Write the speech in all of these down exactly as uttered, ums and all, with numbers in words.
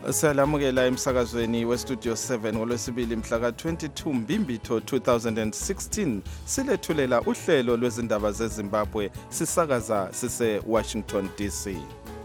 Salamukela emsakazweni westudio seven ngolwesibili mhla ka twenty-two Mbimbitho two thousand sixteen silethulela uhlelo lwezindaba zeZimbabwe sisakaza sise Washington D C.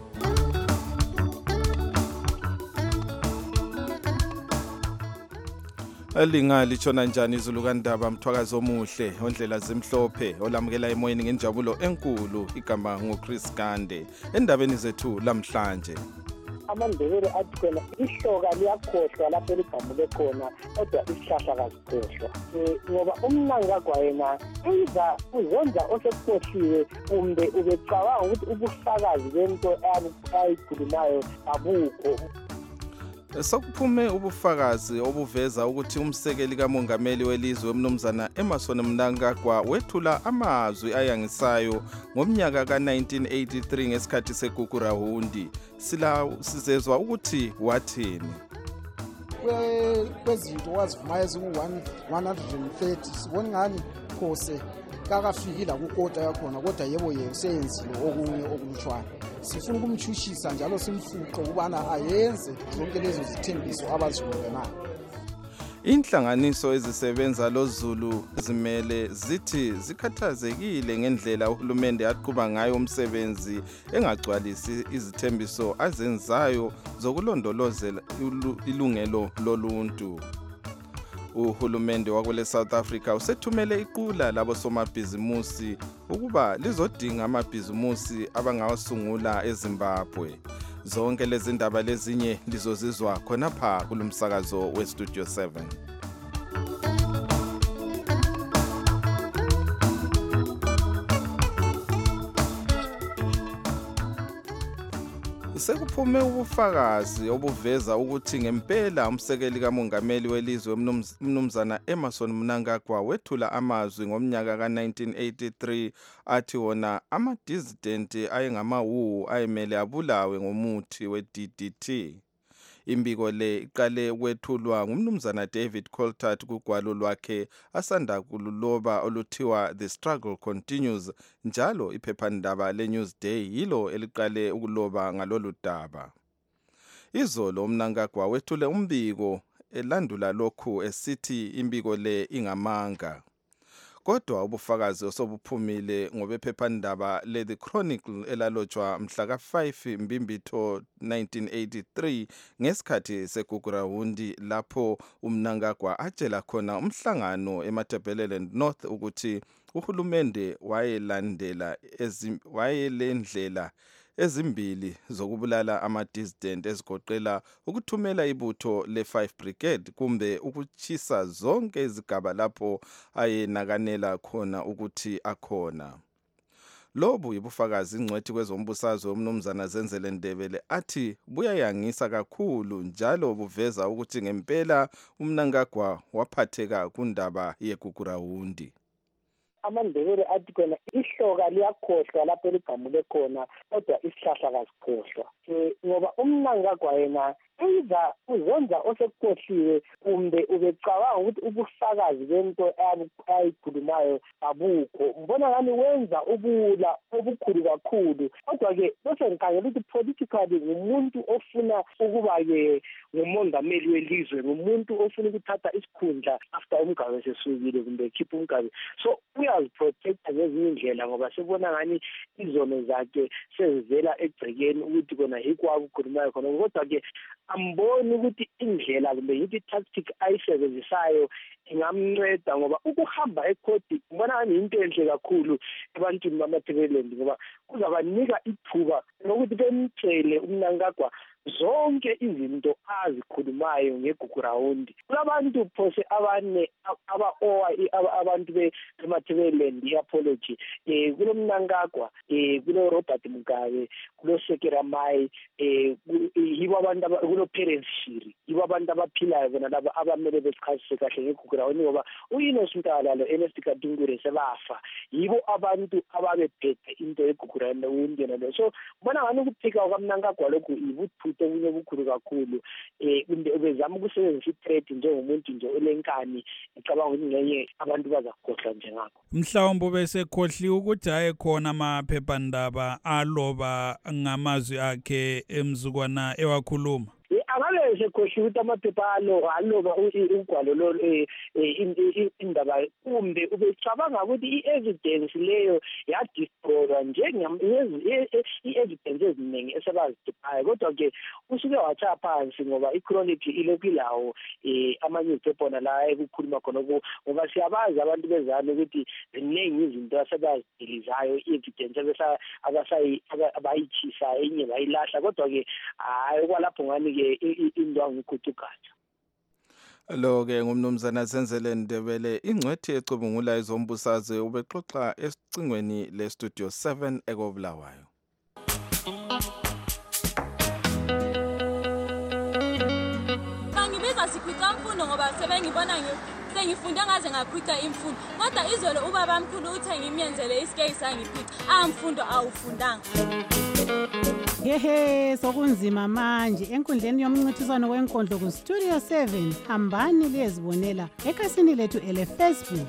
Alinga lichona njani izulu kandaba mthwakazi omuhle ondlela zimhlophe olamukela emoyeni ngenjabulo enkulu igama nguChris Gande endabeni zethu lamhlanje. AmaNdebele athi khona ihloka liyakhohlwa lapho ligamule khona kodwa isihlahla kasikhohlwa ngoba umnankagwa yena iza uzonza osekukhohliwe kumbe ubecabanga ukuthi ubufakazi bento ayikhulumayo abukho. Sokuphume ubufakazi obuveza ukuthi umsekeli kamongameli welizwe umnumzana Emmerson Mnangagwa wethula amazwi ayangisayo ngomnyaka ka nineteen eighty-three ngesikhathi seGugurahundi. Sila sizezwa ukuthi wathini. Kwezinto wazivumayo ezingu one thirty sibona ngani phose kakafikile kukota yakhona kodwa yebo yebo seyenzile okunye okumshwana. Sifuna ukumthushisa njalo simfuqe ukubana ayenze zonke lezo zithembiso abazivumelayo. Inhlanganiso ezisebenza loZulu zimele zithi zikhathazekile ngendlela uhulumende aqhuba ngayo umsebenzi engagcwalisi izithembiso azenzayo zokulondolozela ilungelo loluntu. Uhulumende wakule South Africa usethumele iqula labo somabhizimusi ukuba lizodinga amabhizimusi abangawasungula eZimbabwe. Zonke lezi ndaba lezinye lizozizwa khonapha kulomsakazo weStudio seven. Sekuphume ubufakazi obuveza ukuthi ngempela umsekeli kamongameli welizwe umnumzana Emmerson Mnangagwa wethula amazwi ngomnyaka ka nineteen eighty-three athi wona ama-dissident ayengamawu ayemele abulawe ngomuthi we-D D T. Imbiko le iqale kwethulwa ngumnumzana David Coltart kugwalo lwakhe asanda kululoba oluthiwa The Struggle Continues, njalo iphephandaba leNewsday yilo eliqale ukuloba ngalolu daba. Izolo uMnangagwa wethule umbiko elandula lokhu esithi imbiko le ingamanga. Kodwa ubufakazi osobuphumile ngobephephandaba le The Chronicle elalotshwa mhla ka five Mbimbitho nineteen eighty-three ngesikhathi seGugurahundi lapho uMnangagwa atshela khona umhlangano eMatabeleland North ukuthi uhulumende wayelandela wayelendlela ezimbili zokubulala ama-dissident ezigoqela ukuthumela ibutho le-five Brigade kumbe ukuchisa zonke izigaba lapho ayenakanela khona ukuthi akhona. Lobu yibufakazi ingcwethi kwezombusazwe umnumzana Zenzele Ndebele athi buyayangisa kakhulu njalo buveza ukuthi ngempela uMnangagwa waphatheka kundaba yeGugurahundi. AmaNdebele athi khona ihloka liyakhohlwa lapho ligamule khona kodwa isihlahla kasikhohlwa ngoba umnankagwa yena iza uzonza osekukhohliwe kumbe ubecabanga ukuthi ubufakazi bento ayikhulumayo abukho. Mbona ngani wenza ubula obukhulu kakhulu kodwa ke bese ngikhangela ukuthi politically ngumuntu ofuna ukuba ke ngumongameli welizwe, ngumuntu ofuna ukuthatha isikhundla after umgabe sesukile kumbe khipha umgabe. So uyaziprotecta ngezinye indlela ngoba sebona ngani izono zakhe sezivela egcekeni ukuthi kona yikho akukhulumayo khona, kodwa ke amboni ukuthi indlela kumbe yithi tactic ayisebenzisayo ingamnceda ngoba ukuhamba ekhodi mbona ngani into enhle kakhulu ebantwini bamaThebeleland ngoba kuzabanika ithuba lokuthi bemtshele uMnangagwa zonke izinto azikhulumayo ngeGugurahundi. Kulabantu phose abane aba-owa abantu bemaThebeleland i-apology eh kulo Mnangagwa eh kulo Robert Mugabe kulo Sekela Mai eh yibo abantu kulo Parents Shiri yibo abantu abaphilayo bona laba abamele besichasise kahle ngeGugurahundi ngoba uYinus Mtalala Ernest Kadungure sebafa yibo abantu ababephethe into yeGugurahundi nalo. So bona ngani ukuphika kwaMnangagwa lokhu ibuthu okunye bukhulu kakhulu eh bezama ukusebenzisa i-threat njengomuntu nje olenkani icabanga ukuthi ngenye abantu bazakhohlwa njengakho. Mhlawumbe bese khohliwe ukuthi haye khona amaphephandaba aloba ngamazwi akhe emzukwana ewakhuluma. Ababe usuke esekhohliwe ukuthi amaphepha alo aloba ugwalo lo indaba kumbe ubecabanga ukuthi i-evidence leyo yadistroywa njenge-evidence eziningi esebazidiphayo, kodwa-ke usuke watshaya phansi ngoba i-chronicle ilokhu ilawo um ama-newspaper la ekukhuluma khona ngoba siyabazi abantu bezami ukuthi ziningi izinto asebazidilizayo i-evidence abayitshisa enye bayilahla, kodwa-ke hayi kwalapho ngani-ke into angikhuthukatha. Lo-ke ngumnumzana Zenzele Ndebele, ingcwethi ecubungula ezombusazwe, ubexoxa esicingweni le-Studio seven ekobulawayo. Bangibiza sikhwitha mfundo ngoba sebengibona sengifunde ngaze ngakhwitha imfundo, kodwa izolo ubaba mkhulu uthe ngimyenzele isikeyisi angiphica, amfundo awufundanga. Hehe, sokunzima manje enkundleni yomncintiswano wenkondlo ku Studio seven. Hambani liyezibonela ekhasini lethu ele Facebook.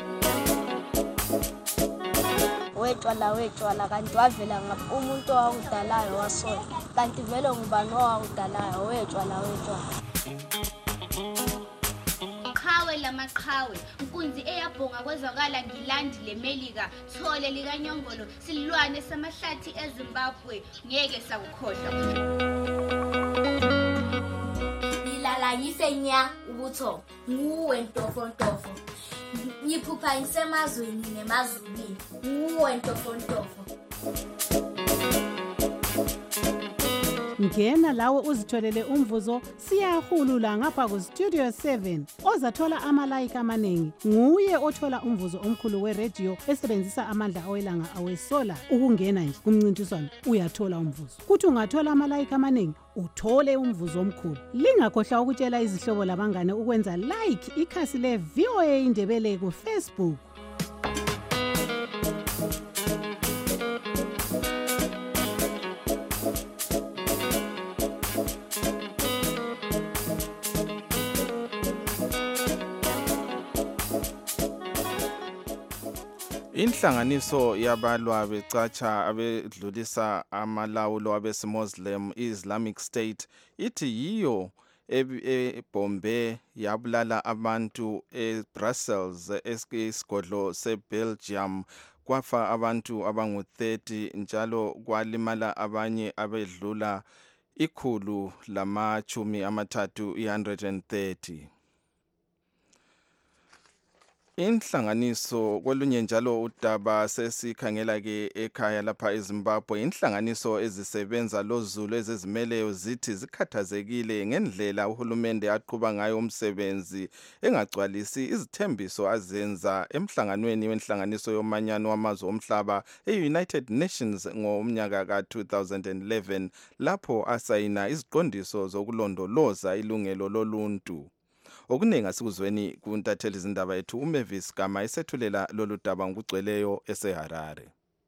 Wetshwala wetshwala kanti wavela ngapha umuntu owakudalayo wasola, kanti vele ngubani owakudalayo wetshwala wetshwala. Qhawe lamaqhawe inkunzi eyabhonga kwezwakala ngilandi lemelika thole likanyongolo silwane samahlathi eZimbabwe ngeke sakukhohlwa. Ngilala ngifenya ubutho nguwe ntofontofo, ngiphupha ngisemazweni nemazulwini nguwe ntofontofo. Ngena lawe uzitholele umvuzo, siyahulula ngapha ku Studio seven. Ozathola amalayika amaningi nguye othola umvuzo omkhulu we-radio esebenzisa amandla awelanga awesola. Ukungena nje kumncintiswano uyathola umvuzo, kuthi ungathola amalayika amaningi uthole umvuzo omkhulu. Lingakhohlwa ukutshela izihlobo labangane ukwenza like ikhasi le V O A Indebele ku Facebook. Inhlanganiso yabalwa becatsha abedlulisa amalawulo abesimuslim Islamic State ithi yiyo ebombe yabulala abantu eBrussels esigodlo seBelgium, kwafa abantu abangu thirty njalo kwalimala abanye abedlula ikhulu lamachumi amathathu one hundred thirty. Inhlanganiso kolunye njalo udaba sesikhangela ke ekhaya lapha eZimbabwe, inhlanganiso ezisebenza lozulu ezizimeleyo zithi zikhathazekile ngendlela uhulumende aqhuba ngayo umsebenzi engagcwalisi izithembiso azenza emhlanganweni wenhlanganiso yomanyano wamazwe omhlaba e-United Nations ngomnyaka ka two thousand eleven lapho asayina iziqondiso zokulondoloza ilungelo loluntu. Okuningi asikuzweni kuntatheli izindaba yethu uMavis Gama esethulela lolu daba ngokugcweleyo eseHarare.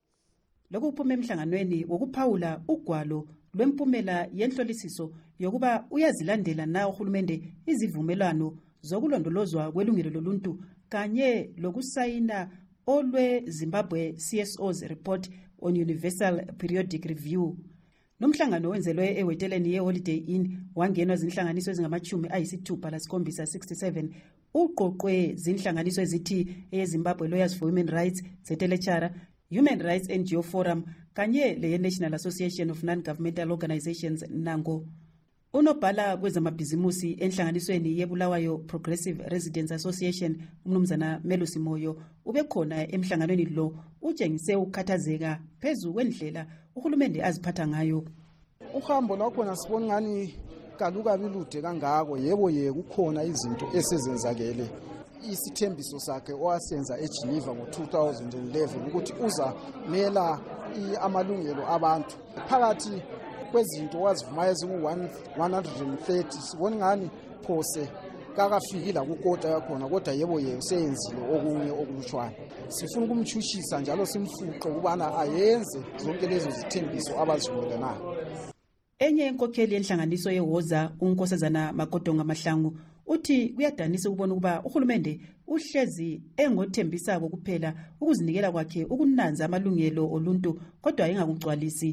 Lokhu kuphuma emhlanganweni wokuphawula ugwalo lwempumela yenhlolisiso yokuba uyazilandela na uhulumende izivumelwano zokulondolozwa kwelungelo loluntu kanye lokusayina olwe Zimbabwe C S O's report on Universal Periodic Review. Nomhlangano wenzelwe eweteleni ye-Holiday Inn wangenwa zinhlanganiso ezingamachumi ayisithupha lasikhombisa sixty-seven. Uqoqwe zinhlanganiso ezithi eZimbabwe Lawyers for Human Rights, Zetelechara, Human Rights N G O Forum kanye le National Association of Non-Governmental Organizations nango. Unobhala kwezamabhizimusi enhlanganisweni yebulawayo Progressive Residents Association umnumzana Melusi Moyo ubekhona emhlanganweni lo utshengise ukukhathazeka phezu kwendlela uhulumende aziphatha ngayo. Uhambo lwakhona sibona ngani kaluka bilude kangako, yebo ye kukhona izinto esezenzakele. Isithembiso sakhe owasenza eGeneva ngo two thousand eleven ukuthi uza mela amalungelo abantu phakathi kwezinto wazivumayo ezingu one hundred thirty. Sibona ngani phose kakafikila kukota yakhona, kodwa yebo ye useyenzile okunye okulutshwana. Sifuna ukumchushisa njalo simfuqe ukubana ayenze zonke lezo zithembiso abazivumelanayo. Enye inkokheli yenhlanganiso yeHoza uNkosazana Makodonga Mahlangu uthi kuyadanisa ukubona ukuba uhulumende uhlezi engothembisa kuphela ukuzinikela kwakhe ukunanza amalungelo oluntu kodwa engakugcwalisi.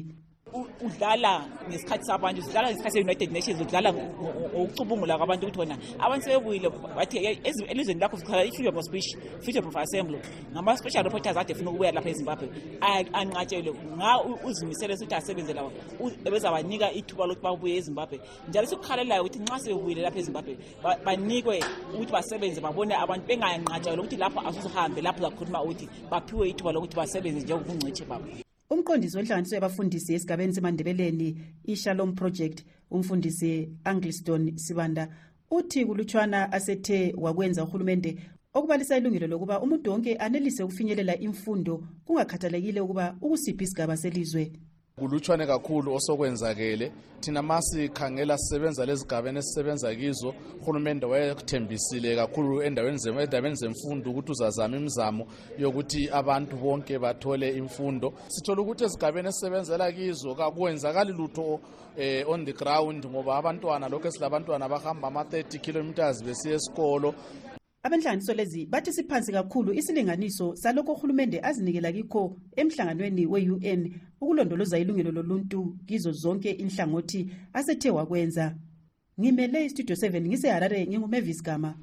udlala ngesikhathi sabantu, udlala ngesikhathi se-United Nations, udlala ngokucubungula kwabantu ukuthi wona abantu sebebuyile bathi elizweni lakho sikhala i-freedom of speech, freedom of assembly. Ngama-special reporters ade funa ukubuya lapha eZimbabwe anqatshelwe nga uzimisele ukuthi asebenze lawa bezabanika ithuba lokuthi babuye eZimbabwe. Njalo sikukhalelayo ukuthi nxa sebebuyile lapha eZimbabwe banikwe ukuthi basebenze babone abantu benganqatshelwe ukuthi lapho asuzohambe lapho zakhuluma ukuthi baphiwe ithuba lokuthi basebenze njengobungcwetshe babo. Umqondisi wenhlanganiso yabafundisi esigabeni seMandebeleni iShalom Project, umfundisi Angliston Sibanda, uthi kulutshwana asethe wakwenza uhulumende okubalisa ilungelo lokuba umuntu wonke anelise ukufinyelela imfundo kungakhathalekile ukuba ukusiphi isigaba selizwe. Kulutshwane kakhulu osokwenzakele. Thina masikhangela sisebenza lezigabeni esisebenza kizo, uhulumende wayethembisile kakhulu endaweni zemendabeni zemfundo ukuthi uzazama imizamo yokuthi abantu bonke bathole imfundo. Sithola ukuthi ezigabeni esisebenzela kizo kakwenzakali lutho eh, on the ground ngoba abantwana lokho esilabantwana bahamba ama thirty kilometers besiya esikolo. Abenhlanganiso lezi bathi siphansi kakhulu isilinganiso salokho uhulumende azinikela kikho emhlanganweni we-U N ukulondoloza ilungelo loluntu kizo zonke inhlangothi asethe wakwenza. Ngimele iStudio seven ngiseHarare, nginguMavis Gama.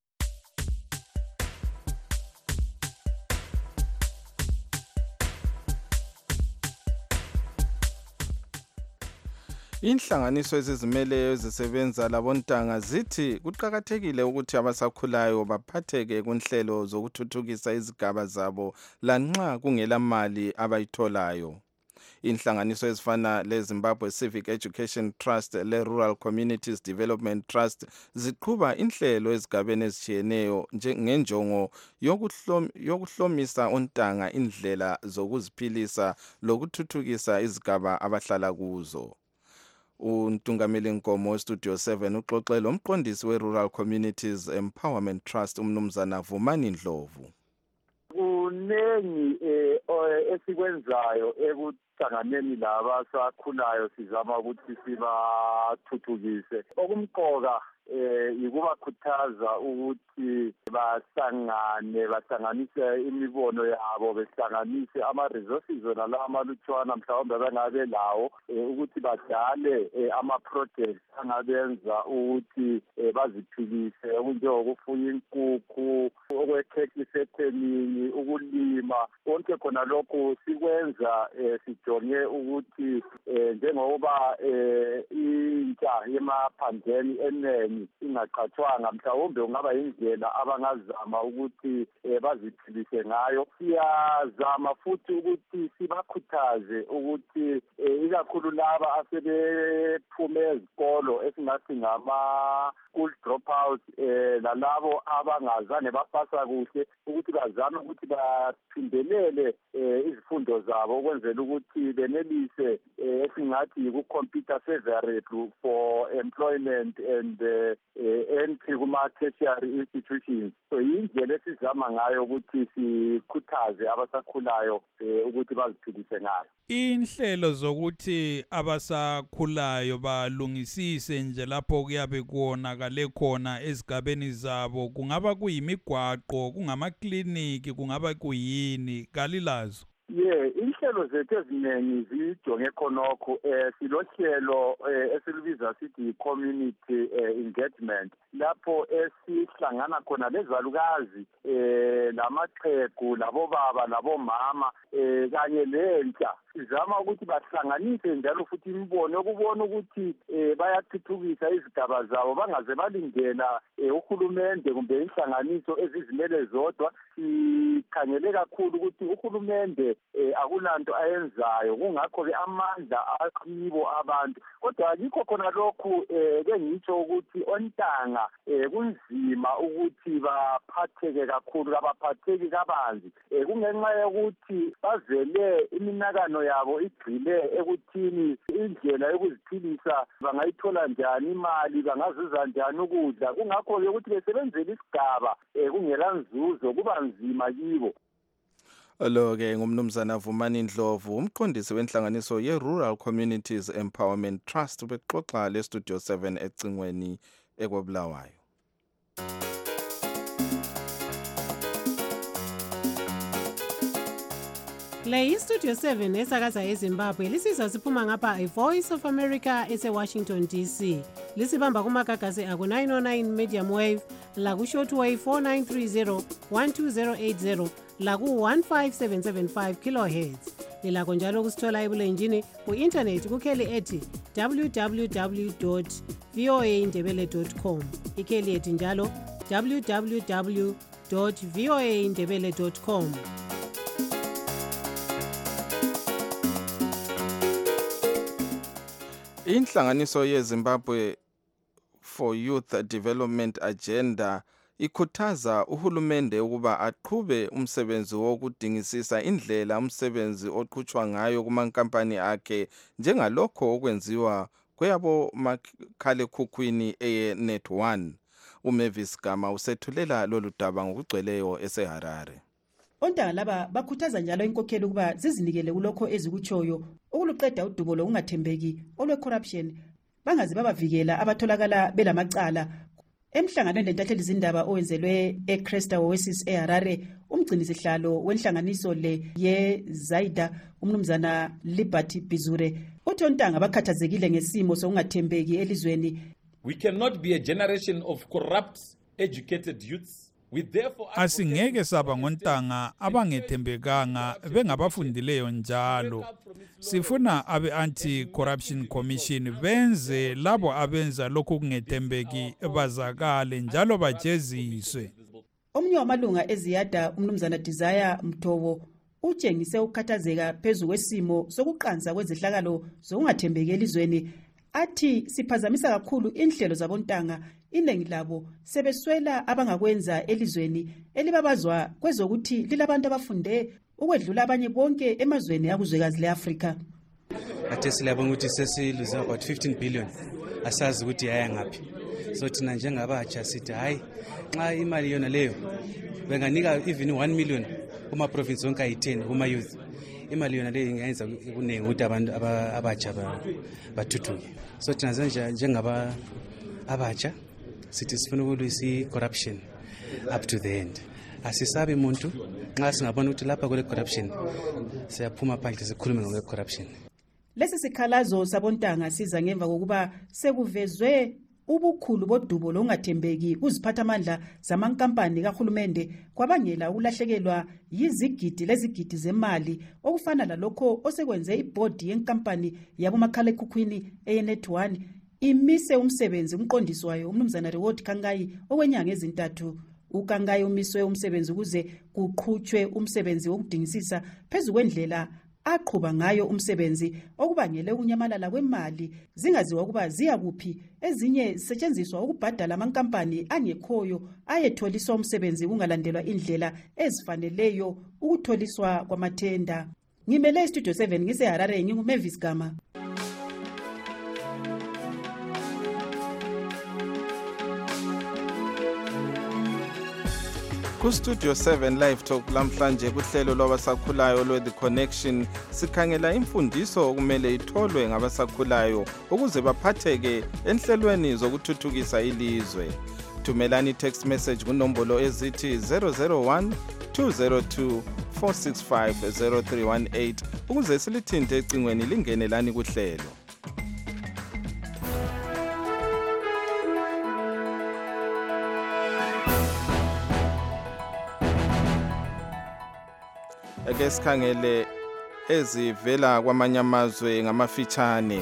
Inhlanganiso ezizimeleyo ezisebenza labontanga zithi kuqhakathekile ukuthi abasakhulayo baphatheke kunhlelo zokuthuthukisa izigaba zabo lanxa kungela mali abayitholayo. Inhlanganiso ezifana leZimbabwe Civic Education Trust le Rural Communities Development Trust ziqhuba inhlelo ezigabeni ezitshiyeneyo ngenjongo yokuhlomisa ontanga indlela zokuziphilisa lokuthuthukisa izigaba abahlala kuzo. Untungameli Nkomo Studio seven uxoxele umqondisi we-Rural Communities Empowerment Trust umnumzana Vumani Ndlovu. Kunengi esikwenzayo ekuhlanganeni labasakhulayo sizama ukuthi sibathuthukise. Okumqoka eh ikubakhuthaza ukuthi bahlangane bahlanganise imibono yabo behlanganise ama resources wona la amalutshwana mhlawumbe bangabe lawo ukuthi badale ama projects angabenza ukuthi baziphilise okunjengokufuya inkukhu, okwekhekhi sethenini, ukulima. Konke khona lokho sikwenza sijonge ukuthi njengoba intsha yemaphandleni enene ingaqhathwanga mhlawumbe ungaba indlela abangazama ukuthi baziphilise ngayo. Siyazama futhi ukuthi sibakhuthaze ukuthi ikakhulu laba asebephume ezikolo esingathi ngama school dropouts lalabo abangazange bapasa kuhle ukuthi bazame ukuthi baphindelele izifundo zabo ukwenzela ukuthi benelise esingathi ku-computer favorable for employment and uh, entry kuma-tertiary institutions. So yindlela esizama ngayo ukuthi sikhuthaze abasakhulayo ukuthi baziphilise ngayo. Inhlelo zokuthi abasakhulayo balungisise nje lapho kuyabe kuonakale khona ezigabeni zabo, kungaba kuyimigwaqo, kungamakliniki, kungaba kuyini, kalilazo? Yeah, inhlelo zethu eziningi zijonge khonokho. eh silohlelo esilibiza sithi community engagement lapho esihlangana khona lezalukazi eh lamaqhegu labo baba labo mama eh kanye lentsha. Sizama ukuthi bahlanganise njalo futhi imbono ukubona ukuthi bayathuthukisa izigaba zabo bangaze balindela uhulumende kumbe inhlanganiso ezizimele zodwa. Sikhangele kakhulu ukuthi uhulumende akulanto ayenzayo, kungakho ke amandla akibo abantu. Kodwa yikho khona lokhu bengitsho ukuthi ontanga kunzima ukuthi baphatheke kakhulu, abaphatheki kabanzi kungenxa yokuthi bazele iminakano yabo igcile ekuthini indlela yokuziphilisa bangayithola njani imali, bangazuza njani ukudla. Kungakho ke ukuthi besebenzele isigaba kungela nzuzo kuba nzima kibo. Lo-ke ngumnumzana Vumani Ndlovu, umqondisi wenhlanganiso ye-Rural Communities Empowerment Trust, ubexoxa leStudio seven ecingweni ekwabulawayo. Le iStudio seven esakaza eZimbabwe lisizwa siphuma ngapha iVoice of America ese-Washington D C. Lisibamba kumagagasi aku nine oh nine medium wave, laku shortwave four nine three zero one two zero eight zero, laku one five seven seven five kilohertz. Lilakho njalo kusithola ebulenjini ku-internet kukheli ethi w w w dot v o a ndebele dot com. Ikheli ethi njalo w w w dot v o a ndebele dot com. Inhlanganiso yeZimbabwe for Youth Development Agenda ikhuthaza uhulumende ukuba aqhube umsebenzi wokudingisisa indlela umsebenzi oqhutshwa ngayo kumankampani akhe njengalokho okwenziwa kweyabo makhalekhukhwini eNet one. uMavis Gama usethulela lolu daba ngokugcweleyo eseHarare. Ontanga laba bakhuthaza njalo inkokheli ukuba zizinikele kulokho ezikutshoyo ukuluqeda udubo lokungathembeki olwe-corruption bangaze babavikela abatholakala belamacala. Emhlanganweni lentatheli zindaba owenzelwe eCresta Oasis eHarare, umgcini sihlalo wenhlanganiso le ye-Zaida umnumzana Liberty Bizure uthi ontanga bakhathazekile ngesimo sokungathembeki elizweni. We cannot be a generation of corrupt, educated youths. Asingeke saba ngontanga abangethembekanga bengabafundileyo njalo. Sifuna abe anti-corruption commission benze labo abenza lokhu kungethembeki bazakale njalo bajeziswe. Omunye wamalunga eziyada umnumzana Desire Mthobo utshengise ukukhathazeka phezu kwesimo sokuqanza kwezihlakalo zokungathembeki elizweni. Athi siphazamisa kakhulu inhlelo zabontanga, iningi labo sebeswela abangakwenza elizweni elibabazwa kwezokuthi lilabantu abafunde ukwedlula abanye bonke emazweni akuzwekazi leAfrika. Athe silabona ukuthi sesiluze about fifteen billion asazi ukuthi yaya ngaphi. So thina njengabatsha sithi hayi nxa imali yona leyo benganika even one million kuma province onke ayi ten kuma youth. Imali yona leyo ingayenza kuningi ukuthi abantu abatsha bathuthuke. So thina njengaba abatsha sithi sifuna ukulwisa corruption up to the end. Asisabe umuntu nxa singabona ukuthi lapha kule corruption siyaphuma phandle sikhulume ngokwe corruption. Lesi sikhalazo sabontanga siza ngemva kokuba sekuvezwe ubukhulu bodubo longathembeki kuziphatha amandla zamankampani kahulumende kwabangela ukulahlekelwa yizigidi lezigidi zemali okufana lalokho osekwenze ibhodi yenkampani yabomakhalekhukhwini eNet one imise umsebenzi umqondisi wayo umnumzana Reward Kangayi okwenyanga ezintathu. uKangayi umiswe umsebenzi ukuze kuqhutshwe umsebenzi wokudingisisa phezu kwendlela aqhuba ngayo umsebenzi okubangele ukunyamalala kwemali zingaziwa ukuba ziya kuphi. Ezinye zisetshenziswa ukubhadala amankampani angekhoyo ayetholiswa umsebenzi kungalandelwa indlela ezifaneleyo ukutholiswa kwamathenda. Ngimele iStudio seven ngiseHarare nginguMavis Gama. KuStudio seven Live Talk lamhlanje kuhlelo lwabasakhulayo lwe-The Connection sikhangela imfundiso okumele itholwe ngabasakhulayo ukuze baphatheke enhlelweni zokuthuthukisa ilizwe. Thumelani text message kunombolo ezithi zero zero one two zero two four six five zero three one eight ukuze silithinte ecingweni lingenelani kuhlelo. Ake sikhangele ezivela kwamanye amazwe ngamafitshane.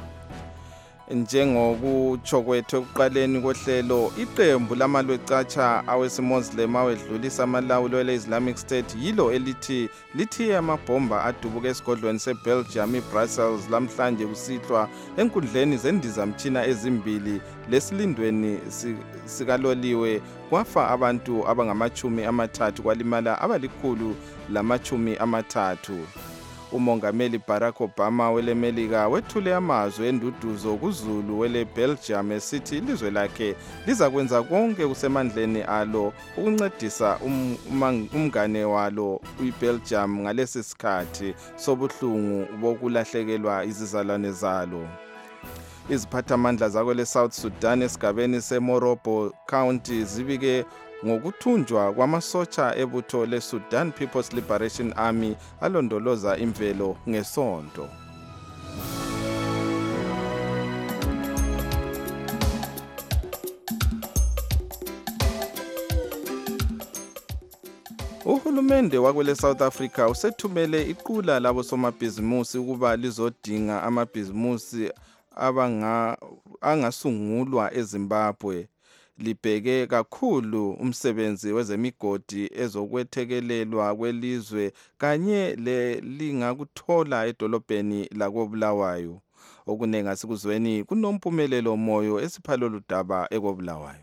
Njengokutsho kwethu ekuqaleni kohlelo, iqembu lamalwecatsha awesimuslim awedlulisa amalawulo ele-Islamic State yilo elithi lithiye amabhomba adubuka esigodlweni seBelgium eBrussels lamhlanje kusihlwa enkundleni zendizamtshina ezimbili lesilindweni sikaloliwe kwafa abantu abangamachumi amathathu kwalimala abalikhulu lamachumi amathathu. Umongameli Barack Obama welemelika wethule amazwi enduduzo kuZulu wele Belgium esithi ilizwe lakhe liza kwenza konke kusemandleni alo ukuncedisa um, umngane walo uBelgium ngalesi sikhathi sobuhlungu bokulahlekelwa izizalwane zalo. Iziphathamandla zakwele South Sudan esigabeni seMorobo County zibike ngokuthunjwa kwamasotsha ebutho le-Sudan People's Liberation Army alondoloza imvelo ngesonto. Uhulumende wakwele South Africa usethumele iqula labo somabhizimusi ukuba lizodinga amabhizimusi abanga angasungulwa eZimbabwe. Libheke kakhulu umsebenzi wezemigodi ezokwethekelelwa kwelizwe kanye le lingakuthola edolobheni lakoBulawayo. Okunenga sikuzweni kunomphumelelo moyo esiphalolu daba ekoBulawayo.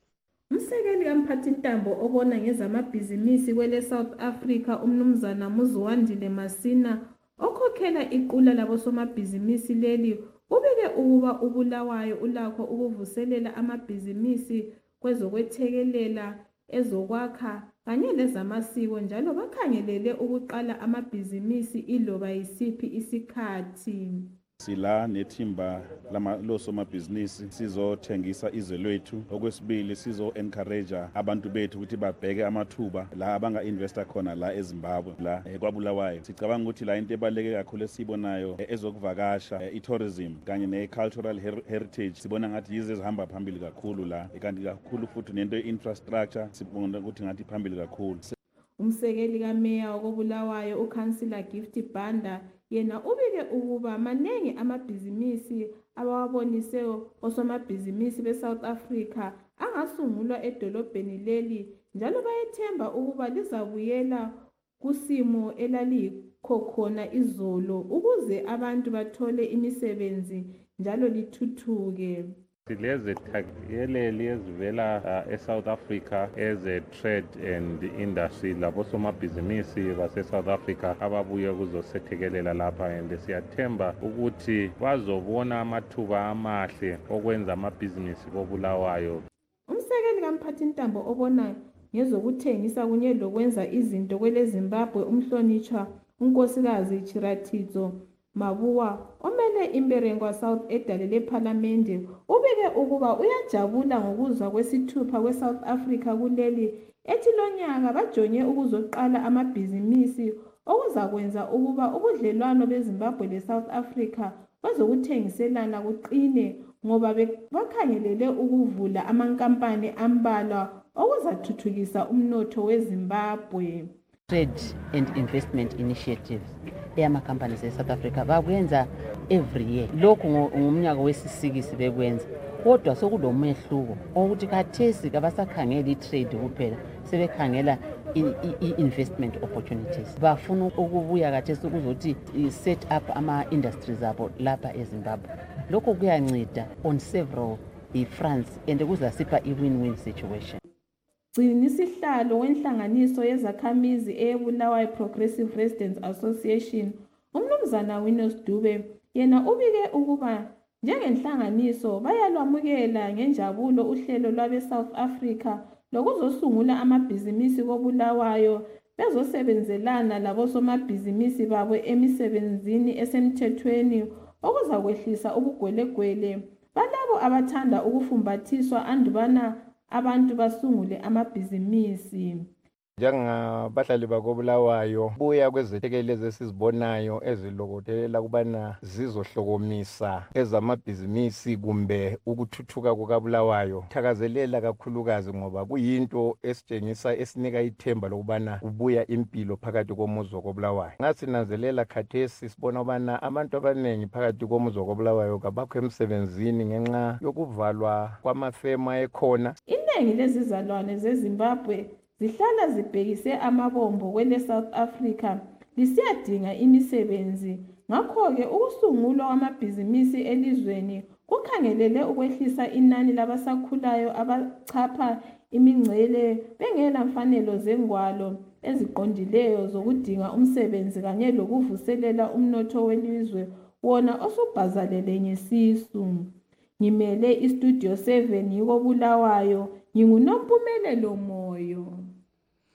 Umsekeli kaMphathintambo obona ngezamabhizinisi kwele South Africa umnumzana Muziwandile Masina okhokhela iqula labo somabhizinisi leli ubike ukuba uBulawayo ulakho ukuvuselela amabhizinisi kwezokwethekelela ezokwakha kanye lezamasiko njalo bakhangelele ukuqala amabhizinisi iloba yisiphi isikhathi. Sila nethimba losomabhizinisi sizothengisa izwe lethu. Okwesibili sizo encourage abantu bethu ukuthi babheke amathuba la abanga investa khona la eZimbabwe la kwaBulawayo. Sicabanga ukuthi la into ebaleke kakhulu esibonayo ezokuvakasha i-tourism kanye ne-cultural heritage sibona ngathi yize zihamba phambili kakhulu la kanti kakhulu futhi nento ye-infrastructure sibona ukuthi ngathi phambili kakhulu. Umsekeli kameya wakoBulawayo uCouncillor Gift Banda yena ubike ukuba manengi amabhizinisi abawabonise osomabhizinisi beSouth Africa angasungulwa edolobheni leli njalo bayethemba ukuba lizabuyela kusimo elalikho khona izolo ukuze abantu bathole imisebenzi njalo lithuthuke. Sileze thageleli ezivela eSouth Africa as a trade and industry labo somabhizinisi base South Africa ababuye kuzosethekelela lapha and siyathemba ukuthi bazobona amathuba amahle okwenza amabhizinisi koBulawayo. Umsekeli kaMphathintambo obona ngezokuthengisa kunye lokwenza izinto kwele Zimbabwe umhlonitshwa unkosikazi Chirathidzo Mabuwa omele imberengwa South edalele parliamente ubike ukuba uyajabula ngokuzwa kwesithupha kweSouth Africa kuleli ethi lonyaka bajonge ukuzoqala amabhizinisi okuzakwenza ukuba ubudlelwano beZimbabwe leSouth Africa bazokuthengiselana kuqine ngoba bakhangelele ukuvula amankampani ambalwa okuzathuthukisa umnotho weZimbabwe. Trade and investment initiatives eyama companies eSouth Africa bakwenza every year. Lokhu ngomnyaka wesisikisi bekwenza. Kodwa sokulomehluko ukuthi khathesi kabasakhangela itrade kuphela sebekhangela i-investment opportunities. Bafuna ukubuya khathesi ukuzothi set up ama industries abo lapha eZimbabwe. Lokho kuyanceda on several fronts and kuzasipha i-win-win situation. Gcini isihlalo wenhlanganiso yezakhamizi eyeBulawayo Progressive Residents Association umnumzana Winos Dube yena ubike ukuba njengenhlanganiso bayalwamukela ngenjabulo uhlelo lwabe South Africa lokuzosungula amabhizinisi koBulawayo bezosebenzelana labo somabhizinisi babo emisebenzini esemthethweni okuzakwehlisa ubugwelegwele balabo abathanda ukufumbathiswa andubana abantu basungule amabhizinisi. Njengabahlali bakoBulawayo buya kwezethekelezi esizibonayo ezilokothelela kubana zizohlokomisa ezamabhizinisi kumbe ukuthuthuka kukaBulawayo. Thakazelela kakhulukazi ngoba kuyinto esitshengisa esinika ithemba lokubana kubuya impilo phakathi komuzi wokoBulawayo. Ngasinanzelela khathesi sibona ubana abantu abanengi phakathi komuzi wokoBulawayo kabakho emsebenzini ngenxa yokuvalwa kwamafema ekhona. Inengi lezizalwane zeZimbabwe zihlala zibhekise amabombo kwele South Africa lisiyadinga imisebenzi. Ngakho-ke ukusungulwa kwamabhizinisi elizweni kukhangelele ukwehlisa inani labasakhulayo abachapha imingcele bengela mfanelo zengwalo eziqondileyo zokudinga umsebenzi kanye lokuvuselela umnotho welizwe wona osubhazalele ngesisu. Ngimele iStudio seven yikoBulawayo, nginguNompumelelo Moyo.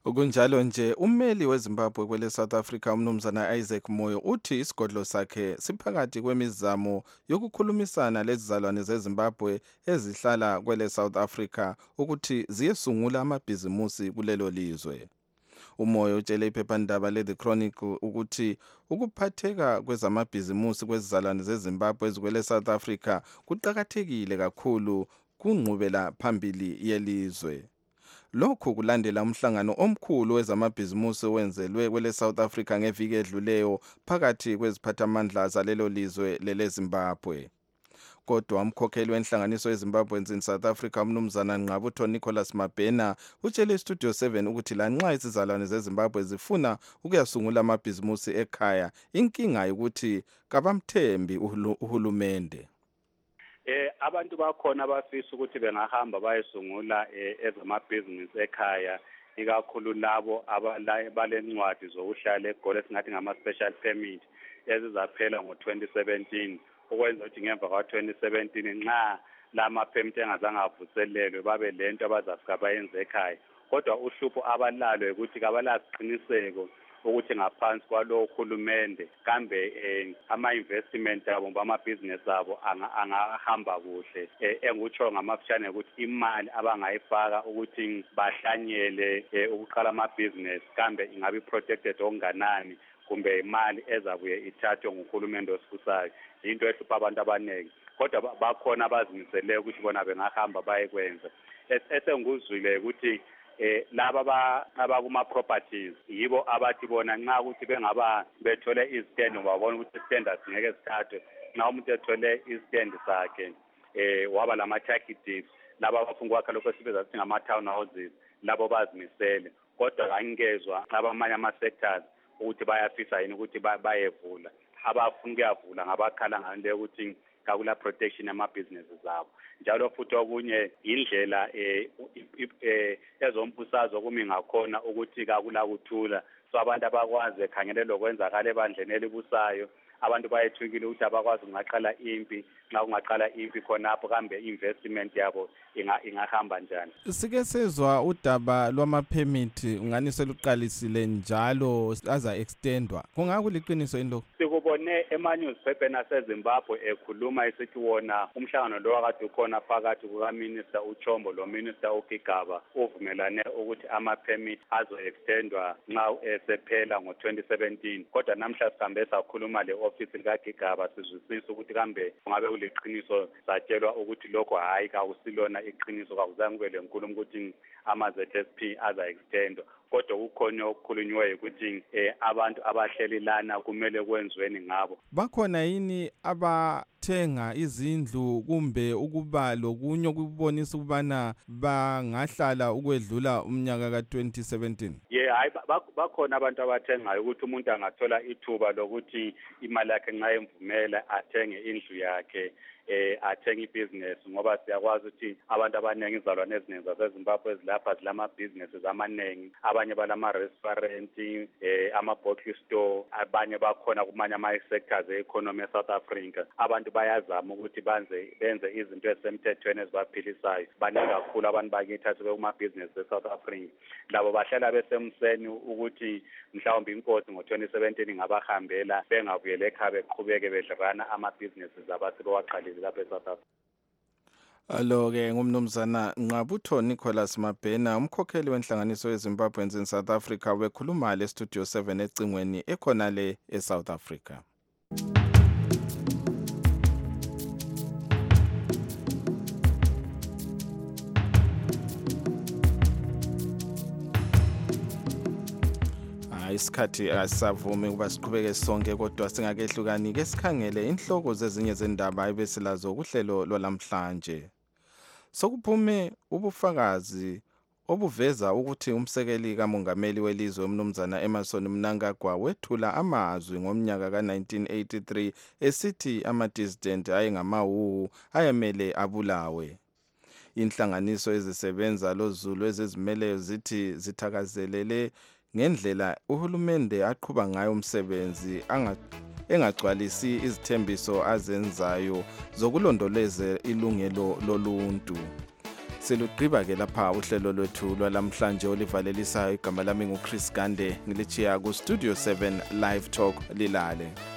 Kunjalo nje ummeli weZimbabwe kwele South Africa umnumzana Isaac Moyo uthi isigodlo sakhe siphakathi kwemizamo yokukhulumisana lezizalwane zeZimbabwe ezihlala kwele South Africa ukuthi ziyesungula amabhizimusi kulelo lizwe. Umoyo utshele iphephandaba le-The Chronicle ukuthi ukuphatheka kwezamabhizimusi kwezizalwane zeZimbabwe ezikwele South Africa kuqakathekile kakhulu kunqubela phambili yelizwe. Lokhu kulandela umhlangano omkhulu wezamabhizimusi owenzelwe kwele South Africa ngeviki edluleyo phakathi kweziphathamandla zalelo lizwe lele Zimbabwe. Kodwa umkhokheli wenhlanganiso yeZimbabweans in South Africa umnumzana Nqabutho Nicholas Mabhena utshele iStudio seven ukuthi lanxa izizalwane zeZimbabwe zifuna ukuyasungula amabhizimusi ekhaya, inkinga ukuthi kabamthembi uhulumende. Eh abantu bakhona bafisa ukuthi bengahamba bayesungula ezamabhizinisi ekhaya, ikakhulu labo abalencwadi zokuhlala eGoli singathi ngama special permit ezizaphela ngo twenty seventeen, ukwenza ukuthi ngemva kwa twenty seventeen nxa lama permit engazange avuselelwe babe lento abazafika bayenze ekhaya. Kodwa uhlupho abalalo ukuthi kabalasiqiniseko ukuthi ngaphansi kwalo uhulumende kambe eh, ama investment abo bamabhizinisi abo angahamba kuhle. eh, engutsho ngamafishane ukuthi imali abangayifaka ukuthi bahlanyele eh, ukuqala amabhizinisi kambe ingabe protected okunganani, kumbe imali ezabuye ithathwe nguhulumende osifusayo. Into ehlupha abantu abaningi, kodwa bakhona abazimiseleyo ukuthi bona bengahamba bayekwenza. Esenguzwile ukuthi eh laba abakuma properties yibo abathi bona nxa ukuthi bengaba bethole istand babona ukuthi standards ngeke sithathwe. Nxa umuntu ethole istand sakhe eh waba lama targets laba abafuna ukwakha lokho sibiza sithi ngama town houses, labo bazimisele. Kodwa angingezwa abamanye ama sectors ukuthi bayafisa yini ukuthi bayevula. Abafuna ukuyavula ngabakhala ngale ukuthi kakula protection yamabhizinisi zabo. Njalo futhi okunye indlela eh ezombusazwe kumi ngakhona ukuthi kakula kuthula, so abantu abakwazi ekhangele lokwenzakala ebandleni elibusayo. Abantu bayethukile ukuthi abakwazi ungaqala impi, nxa kungaqala impi khonapho kambe investment yabo ingahamba njani. Sike sezwa udaba lwama-permit ungani seluqalisile njalo aza extendwa, kungakuliqiniso yini lokho? Sikubone ema-newspaper aseZimbabwe ekhuluma esithi wona umhlangano lo wakade ukhona phakathi kukaminister uChombo lo minister uGigaba uvumelane ukuthi ama-permit azo-extendwa nxa esephela ngo twenty seventeen. Kodwa namhla sihambe sakhuluma le office likaGigaba sizwisisa ukuthi kambe ngabe kuliqiniso, satshelwa ukuthi lokho hayi kakusilona iqiniso, kakuzange kube lenkulumo ukuthi ama-Z S P aza-extendwa. Kodwa kukhona okukhulunywayo ukuthi eh, abantu abahleli lana kumele kwenziweni ngabo. Bakhona yini abathenga izindlu kumbe ukuba lokunye ukubonisa ukubana bangahlala ukwedlula umnyaka ka twenty seventeen? Yeah, hayi bakhona abantu abathengayo ukuthi umuntu angathola ithuba lokuthi imali yakhe nxa emvumela athenge indlu yakhe, eh athenge ibusiness, ngoba siyakwazi ukuthi abantu abaningi izalwane eziningi zaseZimbabwe ezilapha zilama businesses amaningi, abanye balama restaurant, eh ama bottle store, abanye bakhona kumanye ama sectors e-economy eSouth Africa. Abantu bayazama ukuthi banze benze izinto ezisemthethweni ezibaphilisayo. Baningi kakhulu abantu bakithi asebe kuma business eSouth Africa. Labo bahlala besemseni ukuthi mhlawumbe inkosi ngo twenty seventeen ingabahambela bengabuyele ekhaya beqhubeke bedlana ama businesses abasebewaqalile lapha eSouth Africa. Alo-ke ngumnumzana Nqabutho Nicholas Mabhena, umkhokheli wenhlanganiso yeZimbabweans in South Africa, wekhuluma le Studio seven ecingweni ekhona le eSouth Africa. Isikhathi asavumi ukuba siqhubeke sonke, kodwa singakehlukani ke sikhangele inhloko zezinye zendaba ebesilazo kuhlelo lwalamhlanje. Sokuphume ubufakazi obuveza ukuthi umsekeli kamongameli welizwe umnumzana Emmerson Mnangagwa wethula amazwi ngomnyaka ka nineteen eighty-three esithi ama-dissident ayengamahuhu ayemele abulawe. Inhlanganiso ezisebenza lozulu ezizimeleyo zithi zithakazelele ngendlela uhulumende aqhuba ngayo umsebenzi engagcwalisi izithembiso azenzayo zokulondoleza ilungelo loluntu. Selugqiba ke lapha uhlelo lwethu lwalamhlanje olivalelisayo igama lami nguChris Gande ngilichiya ku Studio seven Live Talk lilale.